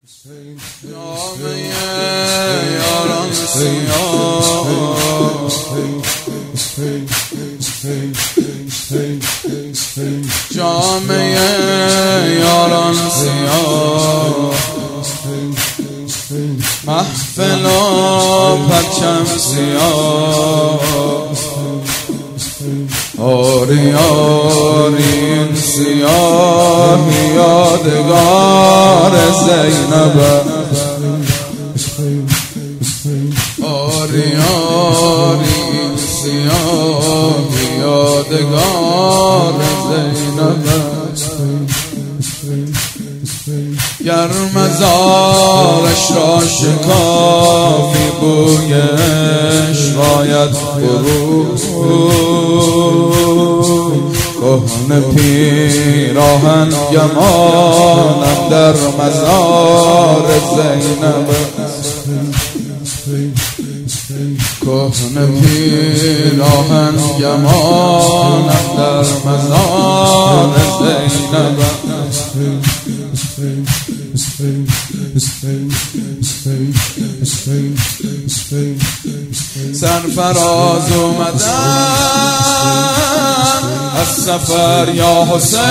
جامعه یاران سیاه جامعه یاران سیاه محفل و پرچم سیاه آری آری این سیاهی یادگار زینب آری آری این سیاهی یادگار زینب گر مزارش را شکافی بویش باید فرو کهنه پیراهن گمانم در مزار زینب کهنه پیراهن گمانم در مزار زینب سرفراز اومدن از سفر یا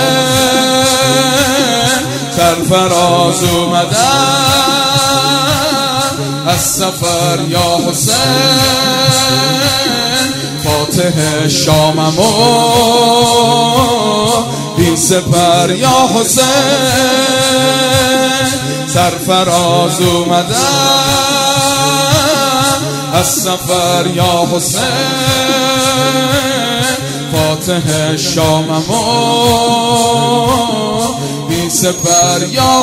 حسین سرفراز اومدن از سفر یا حسین فاتح شامم و بی سپر یا حسین سرفراز اومدن از سفر یا حسین فاتح شامم و بی سپر یا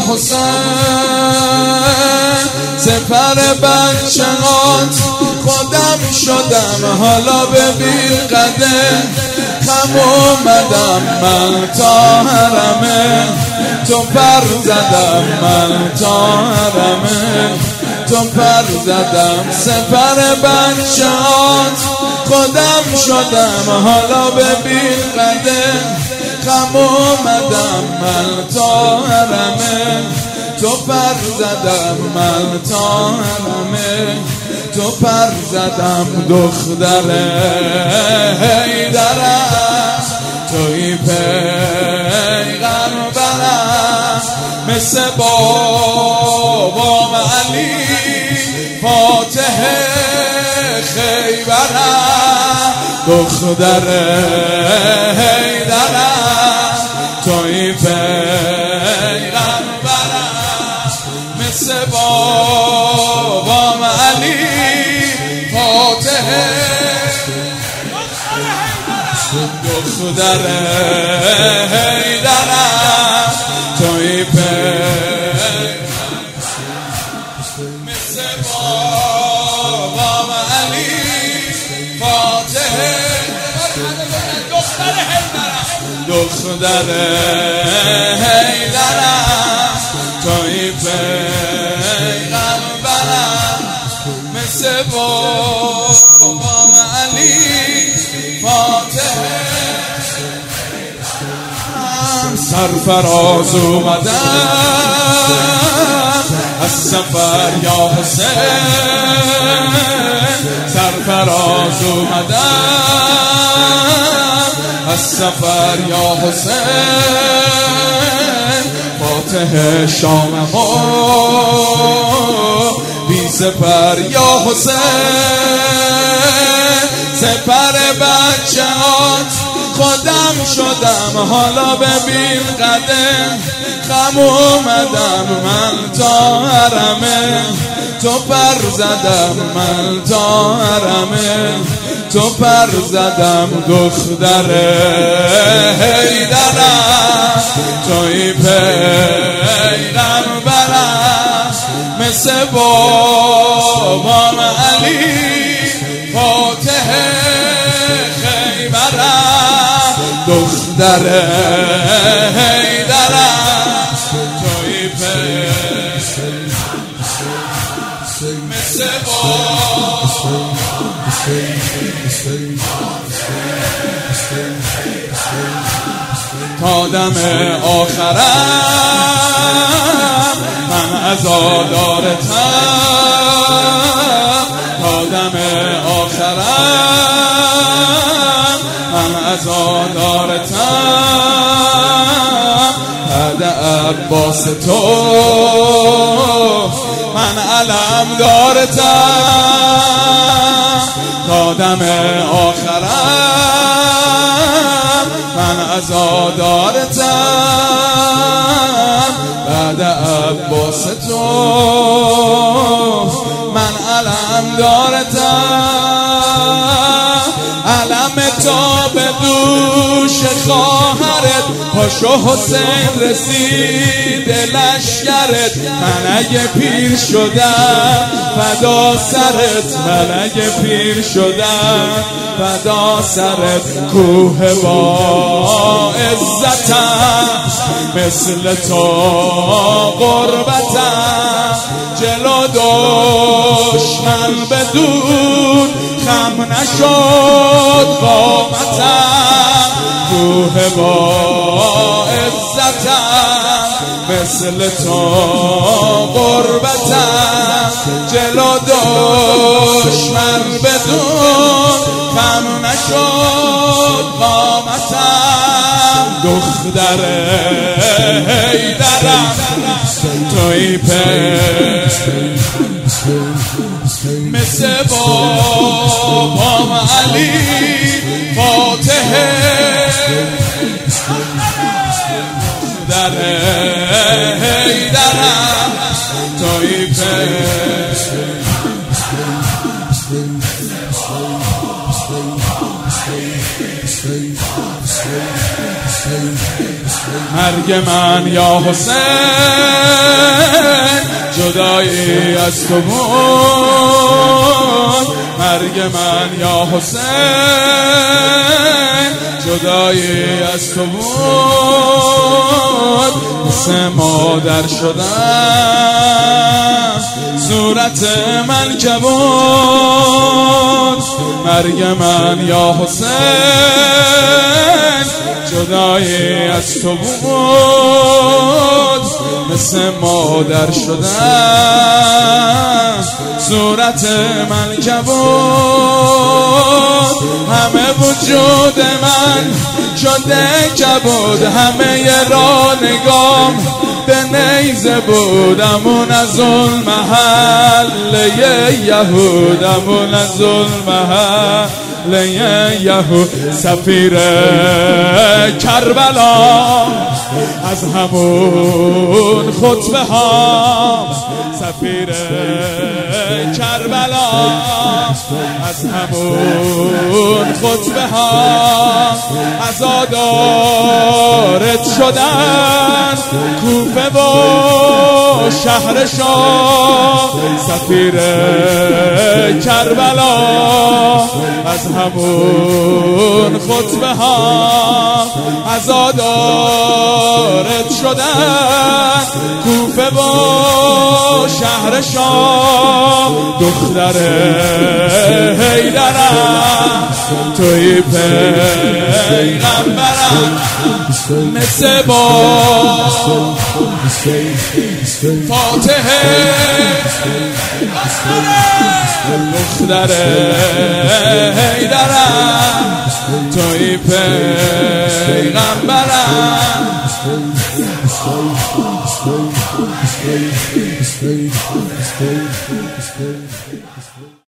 حسین سپر بچه‌هات خودم شدم حالا ببین قدم خم اومدم من تا حرمه تو پر زدم من تا حرمه تو پر زدم سپر بچه‌هات خودم شدم حالا ببین قدم خم اومدم من تا حرمه تو پر زدم من تا حرمه تو پر زدم دختر حیدرم توی پیغمبرم مثل بابام علی فاتح خیبرم دختر حیدرم توی پیغمبرم مثل بابام علی فاتح دختر حیدرم توی مثل بابام علی فاتح دختر حیدرم توی پیغمبرم مثل بابام علی فاتح سرفراز اومدن از سفر یا حسین سرفراز اومدن از سفر یا حسین فاتح شامم و بی سپر یا حسین سپر بچه‌هات خودم شدم حالا ببین قدم خم اومدم من تا حرمه تو پر زدم من تا حرمه تو پر زدم دختر حیدرم توی پیغمبرم مثل بابام علی فاتح خیبرم دختر حیدرم توی مثل تا دم آخرم من عزادارتم تا دم آخرم، من عزادارتم بعد عباس تو، من علم دارتم تا دم آخرم، من عزادارتم بعد عباس تو، من علم دارتم. علم تا به دوش خواهرت، پاشو حسین رسید لشکرت، من اگه پیر شدم فدا سرت، من اگه پیر شدم فدا سرت. کوه با عزتم مثل تو غربتم، جلو دشمن بدون خم نشد قامتم. کوه با عزتم مثل تو غربتم، جلو دشمن بدون خم نشد قامتم. دختر حیدرم توی مثل بابام علی فاتح در حیدرم توی مرگ من یا حسین جدایی از تو بود، مرگ من یا حسین جدایی از تو بود. مثل مادر شدم صورت من کبود، مرگ من یا حسین جدایی از تو بود. مثل مادر شدم صورت من کبود، همه وجود من شده کبود، همه را نگام به نیزه بودمون از اون محله یهودمون از اون محله یهود. سفیر کربلا از همون خطبه ها، سفیر کربلا از همون خطبه ها، عزادارت شدن کوفه و شهر شاه. سفیر کربلا از همون خطبه ها، عزادارت شدن کوفه و شهر شاه. دختر حیدرم توی پیغمبرم مثل با فاتح. دختر حیدرم توی پیغمبرم.